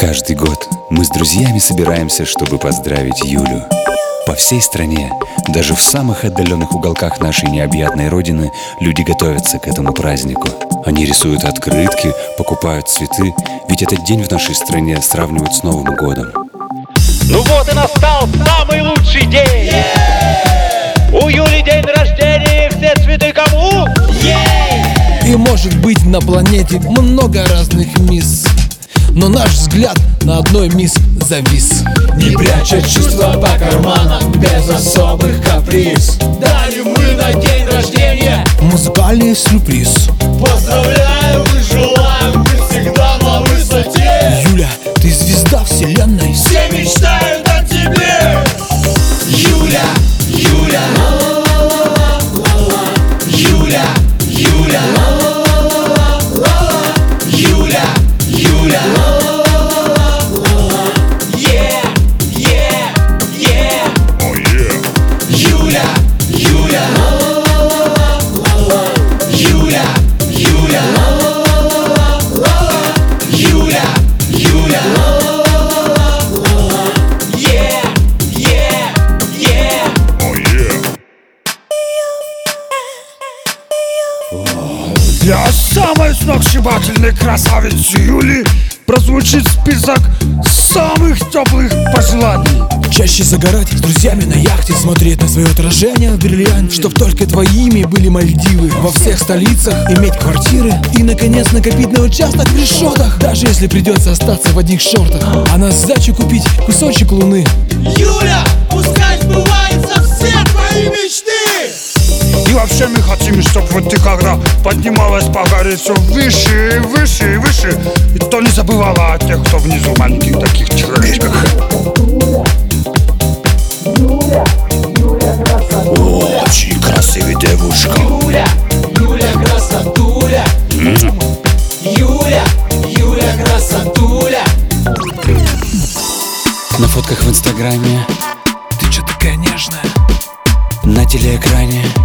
Каждый год мы с друзьями собираемся, чтобы поздравить Юлю. По всей стране, даже в самых отдаленных уголках нашей необъятной родины, люди готовятся к этому празднику. Они рисуют открытки, покупают цветы, ведь этот день в нашей стране сравнивают с Новым годом. Ну вот и настал самый лучший день! У Юли день рождения, все цветы кому? И может быть на планете много разных мисс, но наш взгляд на одной мисс завис. Не пряча чувства по карманам, без особых каприз, дарим мы на день рождения музыкальный сюрприз. Поздравляем и желаем быть всегда на высоте. Юля, ты звезда вселенной, все мечтают о тебе. Юля, Юля, Юля, Юля, Юля, Юля. Для самой сногсшибательной красавицы Юли прозвучит список самых теплых пожеланий. Чаще загорать с друзьями на яхте, смотреть на свое отражение в бриллианте, чтоб только твоими были Мальдивы. Во всех столицах иметь квартиры и, наконец, накопить на участок в решетах, даже если придется остаться в одних шортах, а на сдачу купить кусочек луны. Юля, пускай сбываются все твои мечты. И вообще мы хотим, чтобы вот ты когда поднималась по горе все выше, выше, выше, и то не забывала о тех, кто внизу, маленьких таких человечках. Очень красивая девушка. Юля, Юля, красотуля. Юля, Юля, красотуля. На фотках в Инстаграме Ты чё такая нежная? на телеэкране